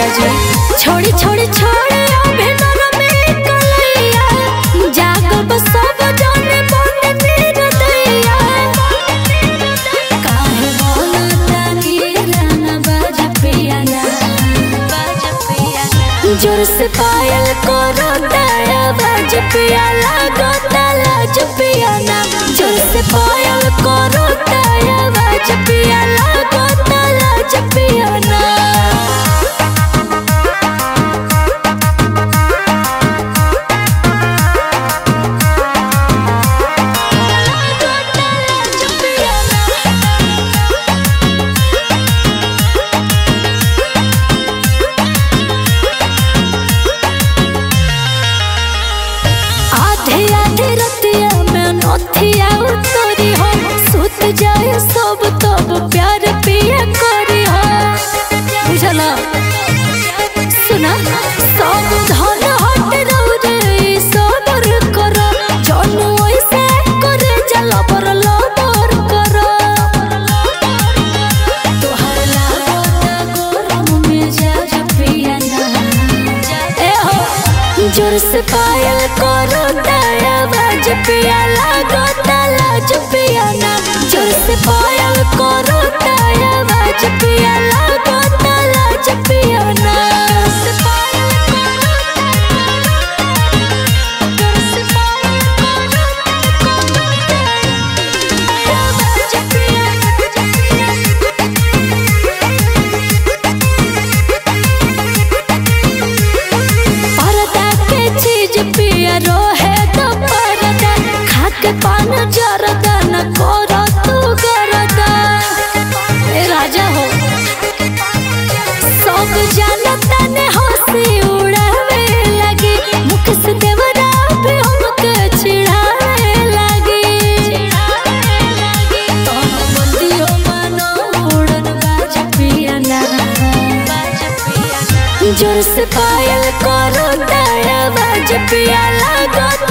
राजा जी। छोड़ी छोड़ी छोड़ी अभिनर में कलैया जागब सब जाने बने मेर दैया। काहे बोलता गिरना बाज पियाना जोर से पायल करो दया बाज पियाला गोताला जो पियाना जोर से पायल करो दया बाज पियाला गोताला जो पियाना। उतरी हो सुत जाए सब तब प्यार पिया करी हो बुझला सुना सब धन हट रे सबर कर जन ऐसे करे जला पर लबर कर तोहर लागत गरम में जा पिया ना ए हो जोर से पायल करो दया बाज पिया लागताला जो पियाना जोर से पायल करो दया बाज पिया लागताला जो पियाना। परदा के चीज पिया रोहे तो परदा खाके पान जरदा न करो तू गरदा ए राजा हो सब जानता ने हंसी उड़ावे लगी मुख से देवरा भी हमके चिढ़ावे लगी तुम बंदियों मानो उड़न बाज पियाना जोर से पायल करो दया बाज पियाला